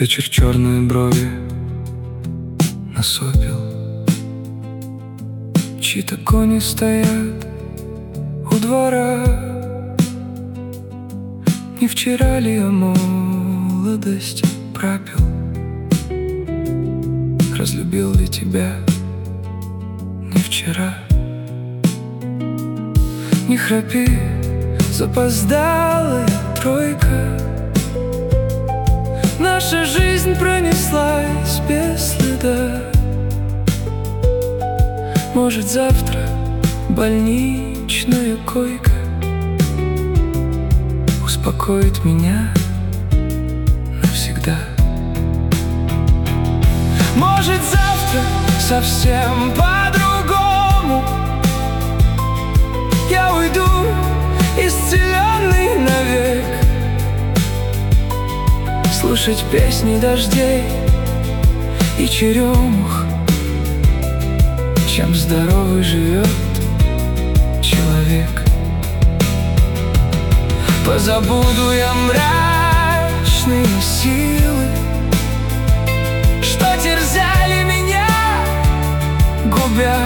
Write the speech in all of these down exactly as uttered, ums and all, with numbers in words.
Вечер черные брови насопил, чьи-то кони стоят у двора. Не вчера ли я молодость пропил? Разлюбил ли тебя не вчера? Не храпи, запоздалая тройка. Наша жизнь пронеслась без следа. Может, завтра больничная койка успокоит меня навсегда. Может, завтра совсем по-другому я уйду исцеленный навек, слушать песни дождей и черемух, чем здоровый живет человек. Позабуду я мрачные силы, что терзали меня, губя.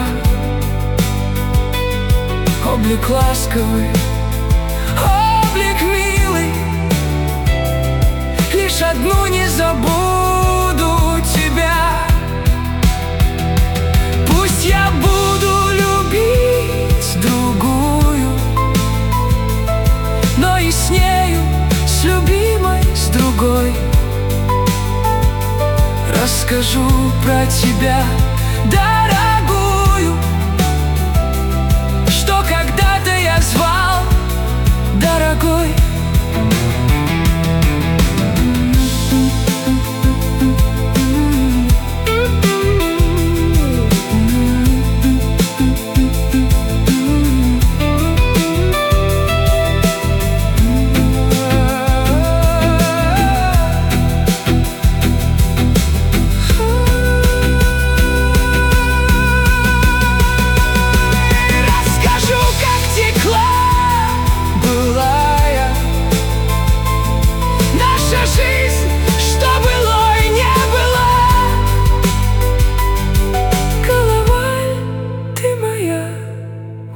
Облик ласковый, облик милый, лишь одну не забуду тебя. Пусть я буду любить другую, но и с нею, с любимой, с другой расскажу про тебя, дорогую, что когда-то я звал дорогой.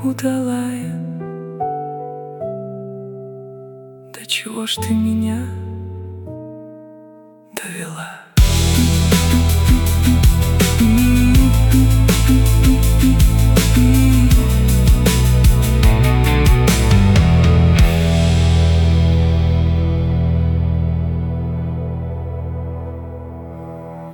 Удалая, да чего ж ты меня